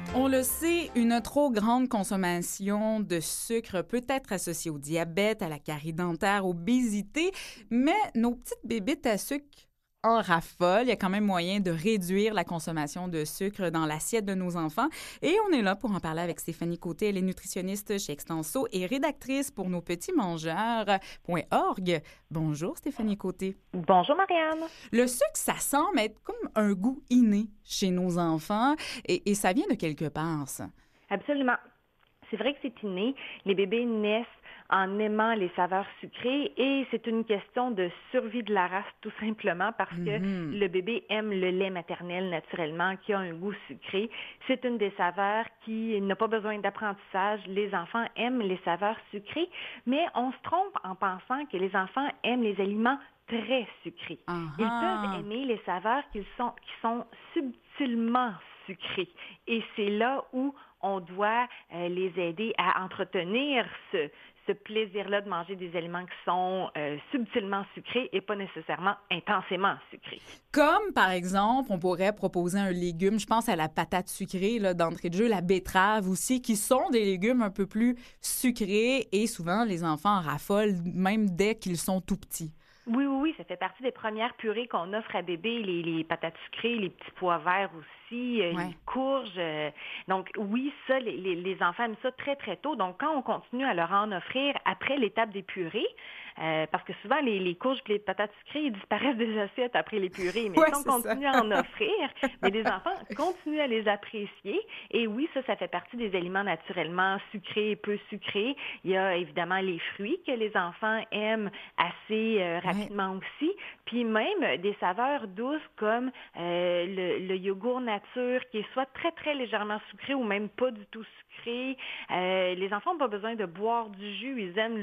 On le sait, une trop grande consommation de sucre peut être associée au diabète, à la carie dentaire, obésité, mais nos petites bébites à sucre en raffolent. Il y a quand même moyen de réduire la consommation de sucre dans l'assiette de nos enfants. Et on est là pour en parler avec Stéphanie Côté. Elle est nutritionniste chez Extenso et rédactrice pour nospetimsmangeurs.org. Bonjour Stéphanie Côté. Bonjour Marianne. Le sucre, ça semble être comme un goût inné chez nos enfants et ça vient de quelque part, ça. Absolument. C'est vrai que c'est inné. Les bébés naissent en aimant les saveurs sucrées et c'est une question de survie de la race tout simplement parce que le bébé aime le lait maternel naturellement qui a un goût sucré. C'est une des saveurs qui n'a pas besoin d'apprentissage. Les enfants aiment les saveurs sucrées, mais on se trompe en pensant que les enfants aiment les aliments très sucrés. Ils peuvent aimer les saveurs qui sont subtilement sucrées. Et c'est là où on doit les aider à entretenir ce plaisir-là de manger des aliments qui sont subtilement sucrés et pas nécessairement intensément sucrés. Comme, par exemple, on pourrait proposer un légume, je pense à la patate sucrée, là, d'entrée de jeu, la betterave aussi, qui sont des légumes un peu plus sucrés et souvent, les enfants en raffolent même dès qu'ils sont tout petits. Oui, ça fait partie des premières purées qu'on offre à bébé, les patates sucrées, les petits pois verts aussi, les courges. Donc oui, ça, les enfants aiment ça très, très tôt. Donc quand on continue à leur en offrir après l'étape des purées, parce que souvent les courges et les patates sucrées, ils disparaissent des assiettes après les purées. Mais si on continue à en offrir, mais les enfants continuent à les apprécier. Et oui, ça fait partie des aliments naturellement sucrés et peu sucrés. Il y a évidemment les fruits que les enfants aiment assez rapidement aussi. Puis même des saveurs douces comme le yogourt nature qui est soit très, très légèrement sucré ou même pas du tout sucré. Les enfants n'ont pas besoin de boire du jus. Ils aiment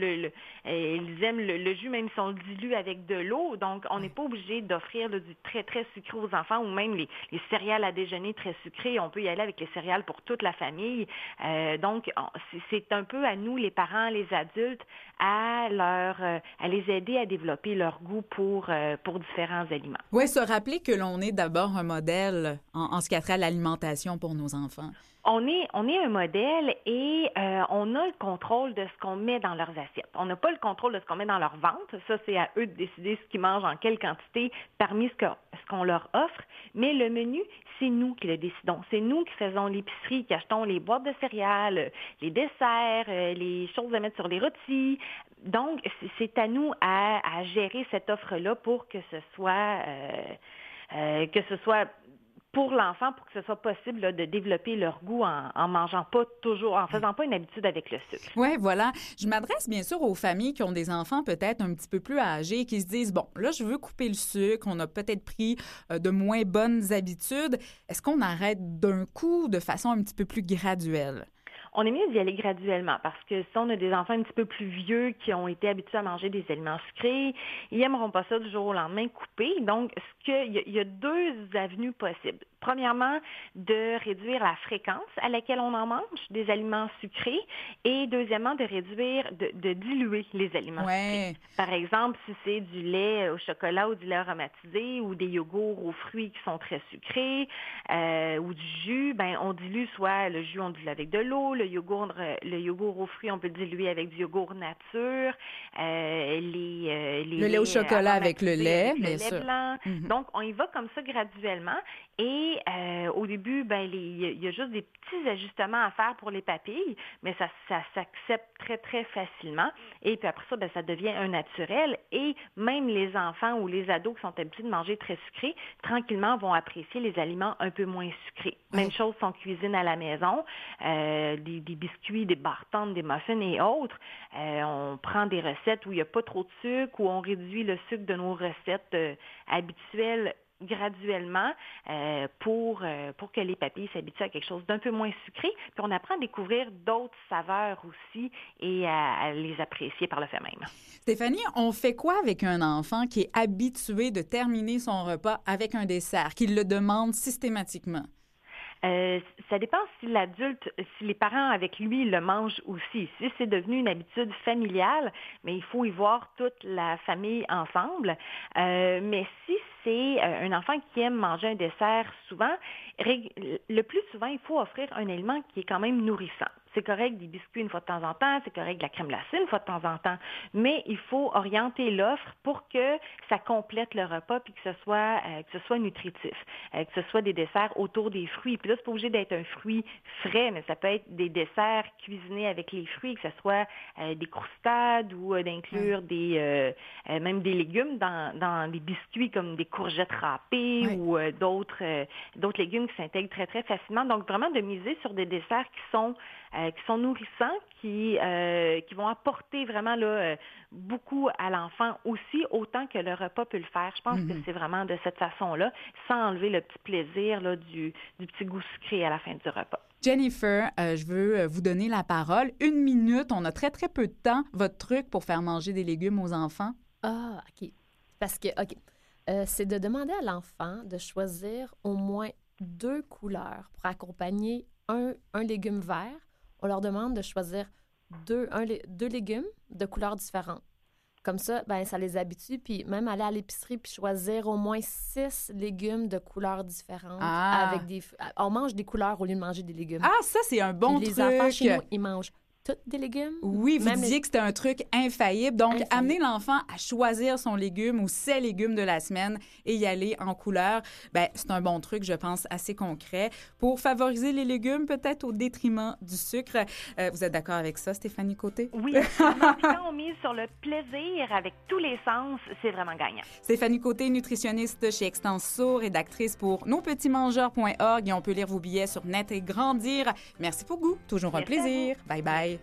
le jus, même si on le dilue avec de l'eau. Donc, on n'est pas obligé d'offrir du très, très sucré aux enfants ou même les céréales à déjeuner très sucrées. On peut y aller avec les céréales pour toute la famille. Donc, c'est un peu à nous, les parents, les adultes, à les aider à développer leur goût pour différents aliments. Oui, se rappeler que l'on est d'abord un modèle en ce qui a trait à l'alimentation pour nos enfants. On est un modèle et on a le contrôle de ce qu'on met dans leurs assiettes. On n'a pas le contrôle de ce qu'on met dans leur ventre. Ça, c'est à eux de décider ce qu'ils mangent, en quelle quantité, parmi ce qu'on leur offre. Mais le menu, c'est nous qui le décidons. C'est nous qui faisons l'épicerie, qui achetons les boîtes de céréales, les desserts, les choses à mettre sur les rôtis. Donc, c'est à nous à gérer cette offre-là pour que ce soit pour l'enfant, pour que ce soit possible là, de développer leur goût en mangeant pas toujours, en faisant pas une habitude avec le sucre. Oui, voilà. Je m'adresse bien sûr aux familles qui ont des enfants peut-être un petit peu plus âgés, qui se disent, bon, là, je veux couper le sucre, on a peut-être pris de moins bonnes habitudes. Est-ce qu'on arrête d'un coup de façon un petit peu plus graduelle? On est mieux d'y aller graduellement parce que si on a des enfants un petit peu plus vieux qui ont été habitués à manger des aliments sucrés, ils n'aimeront pas ça du jour au lendemain couper. Donc, il y a deux avenues possibles. Premièrement, de réduire la fréquence à laquelle on en mange des aliments sucrés et deuxièmement, de réduire, de diluer les aliments sucrés. Par exemple, si c'est du lait au chocolat ou du lait aromatisé ou des yogourts aux fruits qui sont très sucrés ou du jus, on dilue soit le jus, on dilue avec de l'eau, le yogourt aux fruits, on peut le diluer avec du yogourt nature, le lait au chocolat avec le lait, bien lait sûr. Blanc. Donc, on y va comme ça graduellement. Et au début, il y a juste des petits ajustements à faire pour les papilles, mais ça s'accepte très, très facilement. Et puis après ça, ça devient un naturel. Et même les enfants ou les ados qui sont habitués de manger très sucré, tranquillement vont apprécier les aliments un peu moins sucrés. Même chose si on cuisine à la maison, des biscuits, des bartendes, des muffins et autres. On prend des recettes où il n'y a pas trop de sucre, où on réduit le sucre de nos recettes habituelles graduellement pour que les papilles s'habituent à quelque chose d'un peu moins sucré. Puis on apprend à découvrir d'autres saveurs aussi et à les apprécier par le fait même. Stéphanie, on fait quoi avec un enfant qui est habitué de terminer son repas avec un dessert, qui le demande systématiquement? Ça dépend si si les parents avec lui le mangent aussi. Si c'est devenu une habitude familiale, mais il faut y voir toute la famille ensemble. Mais si c'est un enfant qui aime manger un dessert souvent, le plus souvent, il faut offrir un aliment qui est quand même nourrissant. C'est correct des biscuits une fois de temps en temps, c'est correct de la crème glacée une fois de temps en temps, mais il faut orienter l'offre pour que ça complète le repas puis que ce soit nutritif, que ce soit des desserts autour des fruits. Puis là, c'est pas obligé d'être un fruit frais, mais ça peut être des desserts cuisinés avec les fruits, que ce soit des croustades ou d'inclure même des légumes dans des biscuits comme des courgettes râpées ou d'autres légumes qui s'intègrent très, très facilement. Donc, vraiment de miser sur des desserts qui sont nourrissants, qui vont apporter vraiment beaucoup à l'enfant aussi, autant que le repas peut le faire. Je pense que c'est vraiment de cette façon-là, sans enlever le petit plaisir du petit goût sucré à la fin du repas. Jennifer, je veux vous donner la parole. 1 minute, on a très, très peu de temps. Votre truc pour faire manger des légumes aux enfants? Ah, OK. Parce que, OK, c'est de demander à l'enfant de choisir au moins 2 couleurs pour accompagner un légume vert. On leur demande de choisir deux légumes de couleurs différentes. Comme ça, ben ça les habitue, puis même aller à l'épicerie puis choisir au moins 6 légumes de couleurs différentes. On mange des couleurs au lieu de manger des légumes. Ah, ça, c'est un bon truc! Les enfants chez nous, ils mangent tous des légumes. Oui, vous disiez que c'était un truc infaillible. Donc, amener l'enfant à choisir son légume ou ses légumes de la semaine et y aller en couleur, ben c'est un bon truc, je pense, assez concret pour favoriser les légumes, peut-être au détriment du sucre. Vous êtes d'accord avec ça, Stéphanie Côté? Oui, absolument. Puis quand on mise sur le plaisir avec tous les sens, c'est vraiment gagnant. Stéphanie Côté, nutritionniste chez Extenso, rédactrice pour nospetitsmangeurs.org et on peut lire vos billets sur Net et Grandir. Merci beaucoup. Toujours un plaisir. Bye bye.